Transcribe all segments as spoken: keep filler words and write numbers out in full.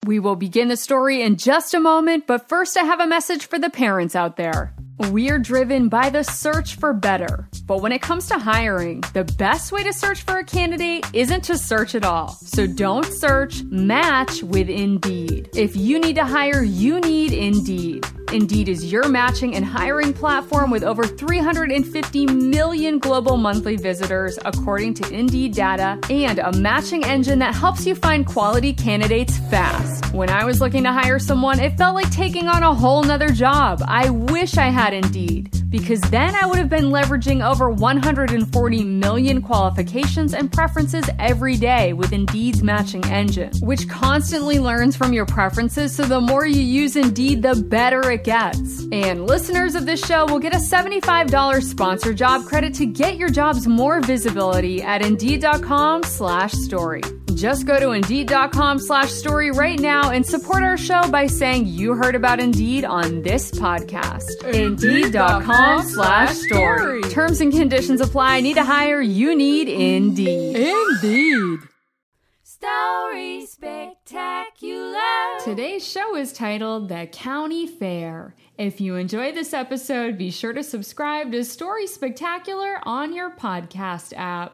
We will begin the story in just a moment, but first I have a message for the parents out there. We're driven by the search for better. But when it comes to hiring, the best way to search for a candidate isn't to search at all. So don't search, match with Indeed. If you need to hire, you need Indeed. Indeed is your matching and hiring platform with over three hundred fifty million global monthly visitors, according to Indeed data, and a matching engine that helps you find quality candidates fast. When I was looking to hire someone, it felt like taking on a whole nother job. I wish I had Indeed, because then I would have been leveraging over one hundred forty million qualifications and preferences every day with Indeed's matching engine, which constantly learns from your preferences, so the more you use Indeed, the better it gets. And listeners of this show will get a seventy-five dollars sponsor job credit to get your jobs more visibility at Indeed.com slash story. Just go to Indeed.com slash story right now and support our show by saying you heard about Indeed on this podcast. Indeed.com slash story. Terms and conditions apply. Need to hire? You need Indeed. Indeed. Story Spectacular. Today's show is titled The County Fair. If you enjoyed this episode, be sure to subscribe to Story Spectacular on your podcast app.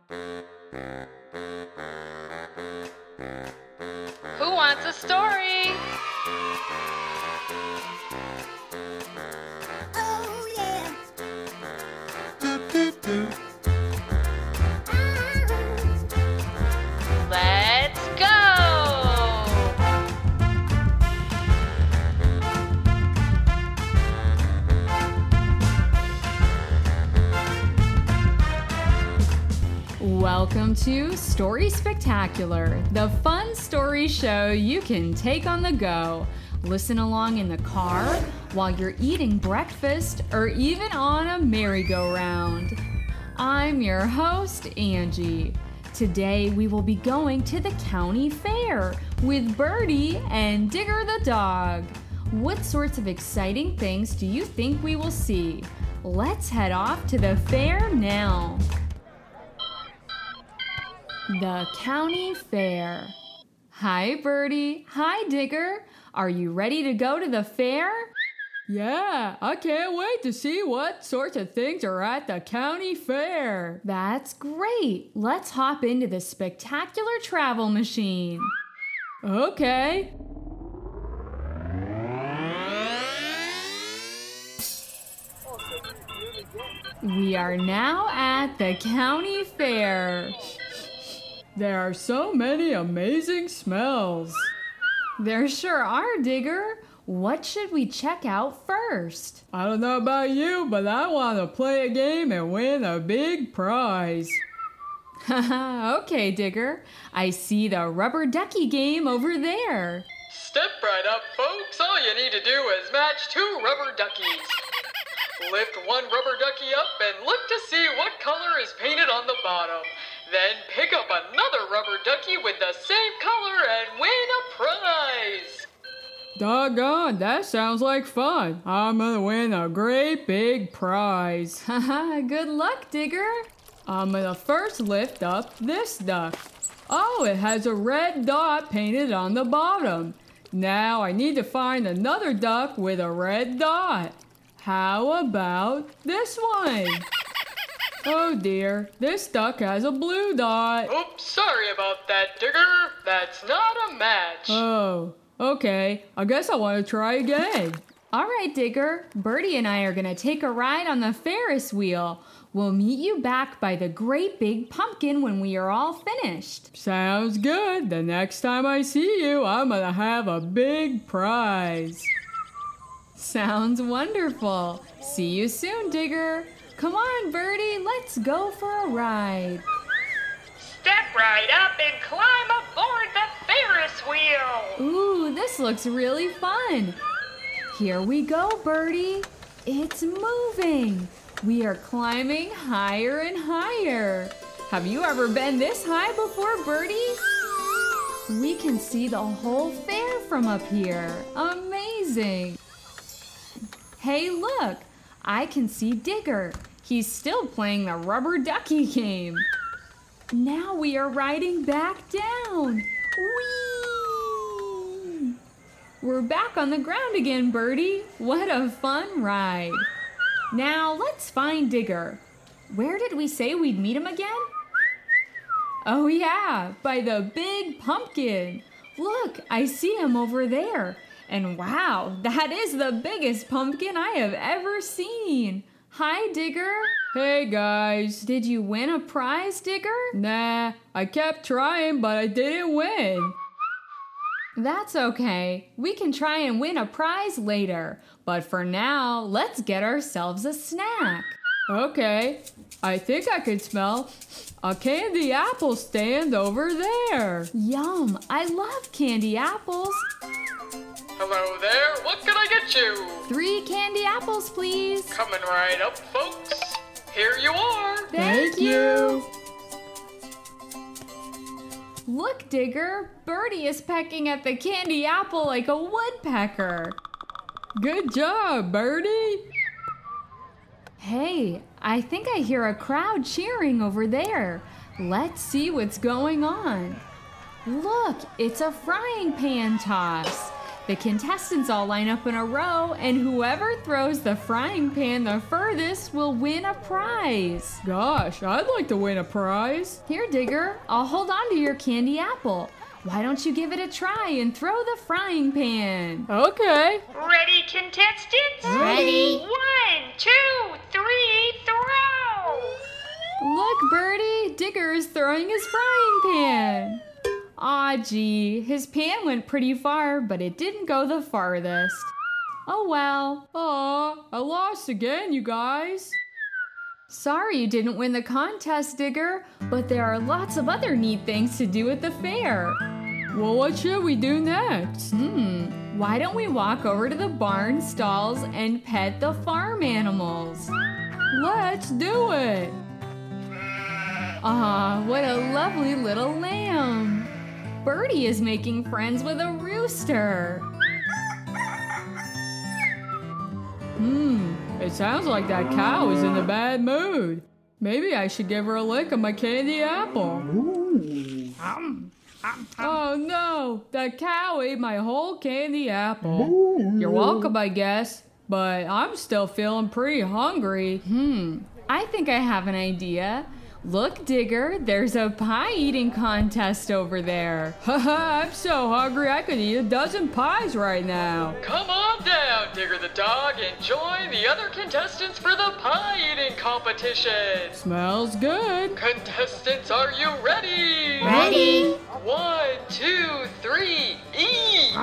Who wants a story? Oh yeah. Let's go! Welcome to Story Spectacular, the fun story show you can take on the go. Listen along in the car, while you're eating breakfast, or even on a merry-go-round. I'm your host, Angie. Today we will be going to the county fair with Birdie and Digger the dog. What sorts of exciting things do you think we will see? Let's head off to the fair now. The County Fair. Hi, Birdie. Hi, Digger. Are you ready to go to the fair? Yeah, I can't wait to see what sorts of things are at the county fair. That's great. Let's hop into the spectacular travel machine. Okay. We are now at the county fair. There are so many amazing smells. There sure are, Digger. What should we check out first? I don't know about you, but I want to play a game and win a big prize. Haha, okay, Digger. I see the rubber ducky game over there. Step right up, folks. All you need to do is match two rubber duckies. Lift one rubber ducky up and look to see what color is painted on the bottom. Then pick up another rubber ducky with the same color and win a prize. Doggone, that sounds like fun. I'm gonna win a great big prize. Haha, good luck, Digger. I'm gonna first lift up this duck. Oh, it has a red dot painted on the bottom. Now I need to find another duck with a red dot. How about this one? Oh dear, this duck has a blue dot. Oops, sorry about that, Digger. That's not a match. Oh, okay. I guess I want to try again. All right, Digger. Birdie and I are going to take a ride on the Ferris wheel. We'll meet you back by the great big pumpkin when we are all finished. Sounds good. The next time I see you, I'm going to have a big prize. Sounds wonderful. See you soon, Digger. Come on, Birdie, let's go for a ride. Step right up and climb aboard the Ferris wheel. Ooh, this looks really fun. Here we go, Birdie. It's moving. We are climbing higher and higher. Have you ever been this high before, Birdie? We can see the whole fair from up here. Amazing. Hey, look. I can see Digger. He's still playing the rubber ducky game. Now we are riding back down. Whee! We're back on the ground again, Birdie. What a fun ride. Now let's find Digger. Where did we say we'd meet him again? Oh yeah, by the big pumpkin. Look, I see him over there. And wow, that is the biggest pumpkin I have ever seen. Hi, Digger. Hey, guys. Did you win a prize, Digger? Nah, I kept trying, but I didn't win. That's okay. We can try and win a prize later. But for now, let's get ourselves a snack. Okay, I think I can smell a candy apple stand over there. Yum, I love candy apples. Hello there, what can I get you? Three candy apples, please. Coming right up, folks. Here you are. Thank you. Look, Digger, Birdie is pecking at the candy apple like a woodpecker. Good job, Birdie. Hey, I think I hear a crowd cheering over there. Let's see what's going on. Look, it's a frying pan toss. The contestants all line up in a row, and whoever throws the frying pan the furthest will win a prize. Gosh, I'd like to win a prize. Here, Digger, I'll hold on to your candy apple. Why don't you give it a try and throw the frying pan? Okay. Ready, contestants? Ready. One, two, three, throw! Look, Birdie, Digger is throwing his frying pan. Aw, gee, his pan went pretty far, but it didn't go the farthest. Oh well. Aw, I lost again, you guys. Sorry you didn't win the contest, Digger, but there are lots of other neat things to do at the fair. Well, what should we do next? Hmm, why don't we walk over to the barn stalls and pet the farm animals? Let's do it. Ah, what a lovely little lamb. Birdie is making friends with a rooster. Hmm, it sounds like that cow is in a bad mood. Maybe I should give her a lick of my candy apple. Oh no, that cow ate my whole candy apple. You're welcome, I guess, but I'm still feeling pretty hungry. Hmm, I think I have an idea. Look, Digger, there's a pie eating contest over there. Haha, I'm so hungry I could eat a dozen pies right now. Come on down, Digger the dog, and join the other contestants for the pie eating competition. Smells good. Contestants, are you ready? Ready. One, two, three, eat!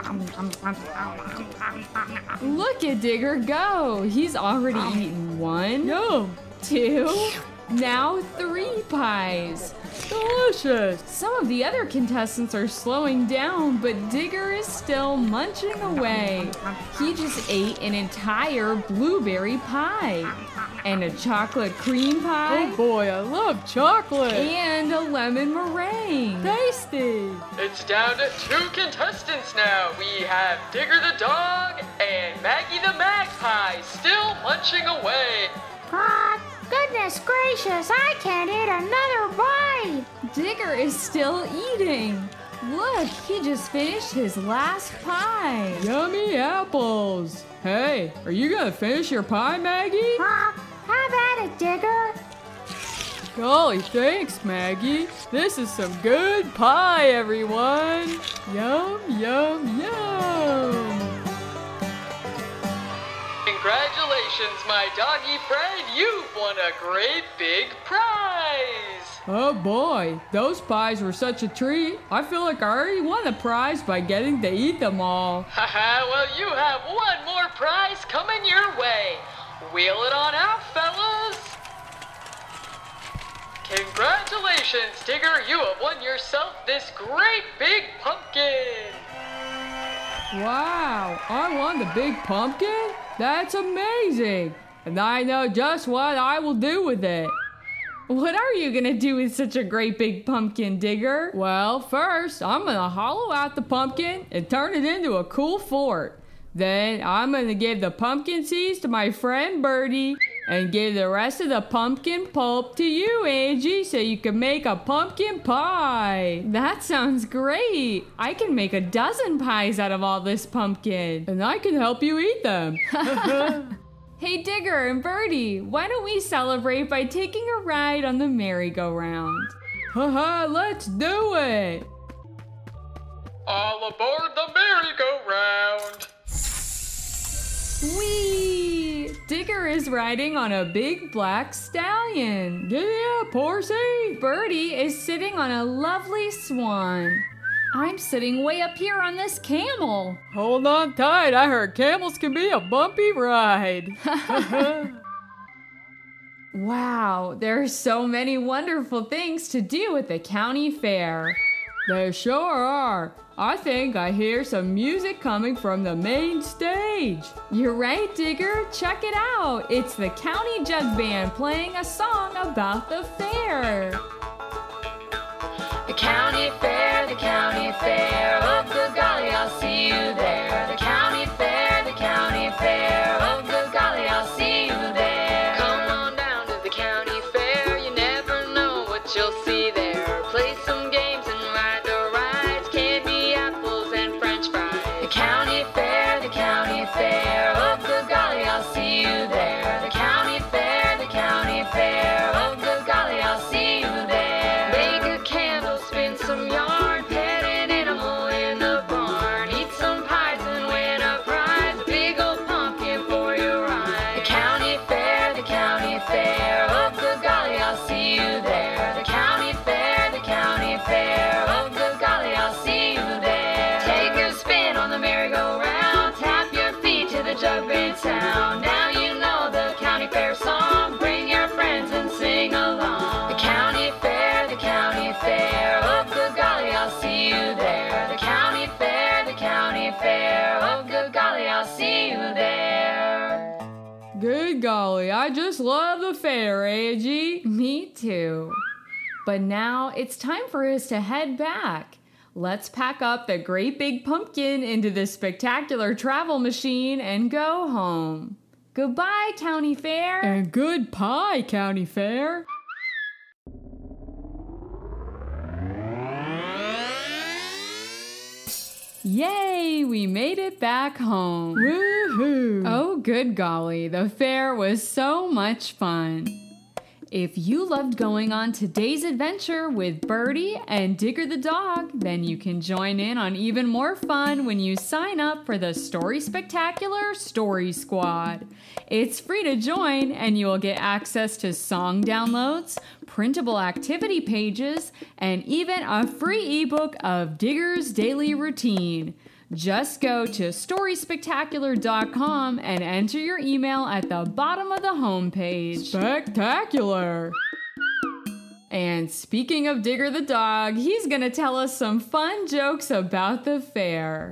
Look at Digger go. He's already eaten one, Yum. two, now three pies. Delicious. Some of the other contestants are slowing down, but Digger is still munching away. He just ate an entire blueberry pie, and a chocolate cream pie, Oh boy, I love chocolate. and a lemon meringue. Tasty. It's down to two contestants now. We have Digger the dog and Maggie the magpie still munching away. Ah, goodness gracious, I can't eat another bite. Digger is still eating. Look, he just finished his last pie. Yummy apples. Hey, are you gonna finish your pie, Maggie? Ah, have at it, Digger. Golly, thanks, Maggie. This is some good pie, everyone. Yum, yum, yum. Congratulations, my doggy friend. You've won a great big prize. Oh boy, those pies were such a treat. I feel like I already won the prize by getting to eat them all. Haha, well, you have one more prize coming your way. Wheel it on out, fellas. Congratulations, Digger. You have won yourself this great big pumpkin. Wow, I won the big pumpkin? That's amazing. And I know just what I will do with it. What are you gonna do with such a great big pumpkin, Digger? Well, first, I'm gonna hollow out the pumpkin and turn it into a cool fort. Then I'm gonna give the pumpkin seeds to my friend Birdie. and give the rest of the pumpkin pulp to you, Angie, so you can make a pumpkin pie. That sounds great. I can make a dozen pies out of all this pumpkin. And I can help you eat them. Hey, Digger and Birdie, why don't we celebrate by taking a ride on the merry-go-round? Haha, let's do it. All aboard the merry-go-round. Whee! Digger is riding on a big black stallion. Giddy up, horsey. Birdie is sitting on a lovely swan. I'm sitting way up here on this camel. Hold on tight. I heard camels can be a bumpy ride. Wow, there are so many wonderful things to do at the county fair. There sure are. I think I hear some music coming from the main stage. You're right, Digger. Check it out. It's the County Jug Band playing a song about the fair. The county fair, the county fair, oh good golly, I'll see you there. The county fair, the county fair, oh good golly, I'll see you there. Come on down to the county fair, you never know what you'll see there. Play some games and ride the rides, candy apples and french fries. The county fair, the county fair, oh good golly, I'll see you there. The county fair, the county fair, oh good golly, I'll see you there. Make a candle, spin some yarn, pet an animal in the barn. Eat some pies and win a prize, a big old pumpkin for your ride. The county fair, the county fair, oh good golly, I'll see you there. The county fair, the county fair, oh good golly, I'll see you there. Take a spin on the merry-go-round, tap your feet to the jug band sound. Now you know the county fair song, bring your friends and sing along. The county fair, the county fair, oh good golly, I'll see you there. The county fair, the county fair, oh good golly, I'll see you there. Good golly, I just love the fair, Angie. Me too. But now it's time for us to head back. Let's pack up the great big pumpkin into this spectacular travel machine and go home. Goodbye, County Fair. And good pie, county fair. Yay, we made it back home. Woohoo! Oh, good golly, the fair was so much fun. If you loved going on today's adventure with Birdie and Digger the dog, then you can join in on even more fun when you sign up for the Story Spectacular Story Squad. It's free to join, and you will get access to song downloads, printable activity pages, and even a free ebook of Digger's daily routine. Just go to story spectacular dot com and enter your email at the bottom of the homepage. Spectacular! And speaking of Digger the dog, he's gonna tell us some fun jokes about the fair.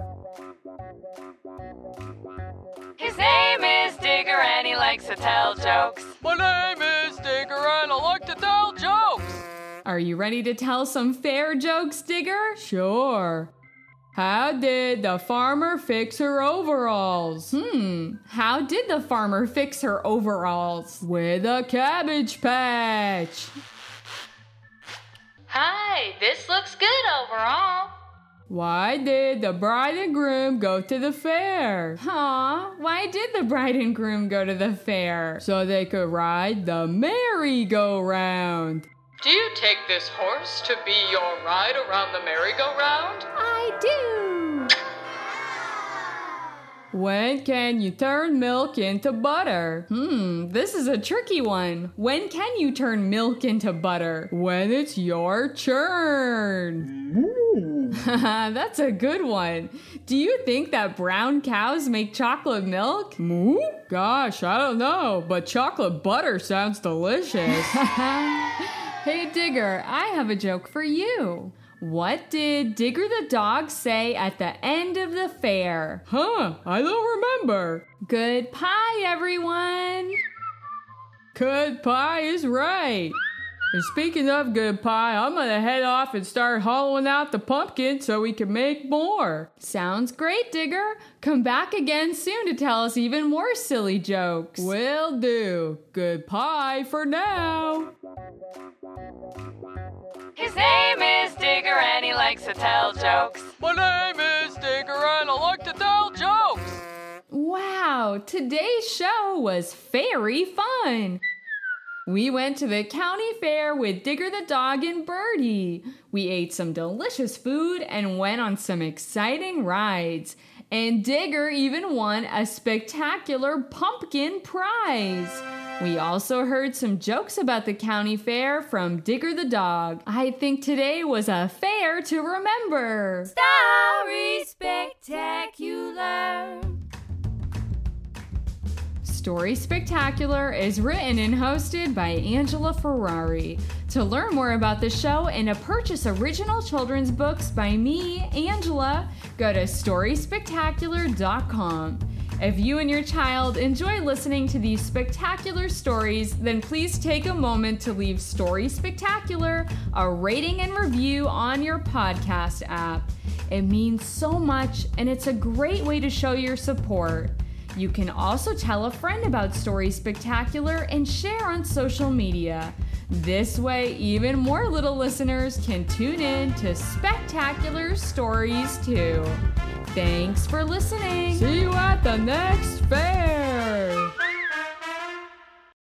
His name is Digger and he likes to tell jokes. My name is Digger and I like to tell jokes. Are you ready to tell some fair jokes, Digger? Sure. How did the farmer fix her overalls? Hmm, how did the farmer fix her overalls? With a cabbage patch. Hi, this looks good overall. Why did the bride and groom go to the fair? Aw, why did the bride and groom go to the fair? So they could ride the merry-go-round. Do you take this horse to be your ride around the merry-go-round? I do. When can you turn milk into butter? Hmm, this is a tricky one. When can you turn milk into butter? When it's your turn. That's a good one. Do you think that brown cows make chocolate milk? Moo? Gosh, I don't know, but chocolate butter sounds delicious. Hey, Digger, I have a joke for you. What did Digger the dog say at the end of the fair? Huh, I don't remember. Good pie, everyone. Good pie is right. And speaking of good pie, I'm gonna head off and start hollowing out the pumpkin so we can make more. Sounds great, Digger. Come back again soon to tell us even more silly jokes. Will do. Good pie for now. His name is Digger and he likes to tell jokes. My name is Digger and I like to tell jokes. Wow, today's show was very fun. We went to the county fair with Digger the dog and Birdie. We ate some delicious food and went on some exciting rides. And Digger even won a spectacular pumpkin prize. We also heard some jokes about the county fair from Digger the dog. I think today was a fair to remember. Story Spectacular. Story Spectacular is written and hosted by Angela Ferrari. To learn more about the show and to purchase original children's books by me, Angela, go to story spectacular dot com. If you and your child enjoy listening to these spectacular stories, then please take a moment to leave Story Spectacular a rating and review on your podcast app. It means so much, and it's a great way to show your support. You can also tell a friend about Story Spectacular and share on social media. This way, even more little listeners can tune in to spectacular stories too. Thanks for listening. See you at the next fair.